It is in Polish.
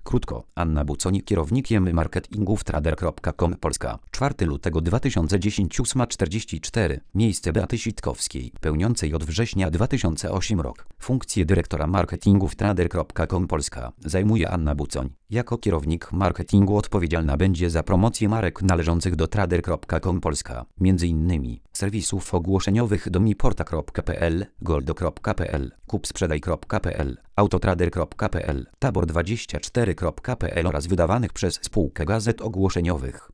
Krótko, Anna Bucoń, kierownikiem marketingu w trader.com Polska. 4 lutego 2010, 8:44. Miejsce Beaty Sitkowskiej, pełniącej od września 2008 rok funkcję dyrektora marketingu w trader.com Polska, zajmuje Anna Bucoń. Jako kierownik marketingu odpowiedzialna będzie za promocję marek należących do trader.com Polska, m.in. serwisów ogłoszeniowych domiporta.pl, goldo.pl, kupsprzedaj.pl, autotrader.pl, tabor24.pl oraz wydawanych przez spółkę gazet ogłoszeniowych.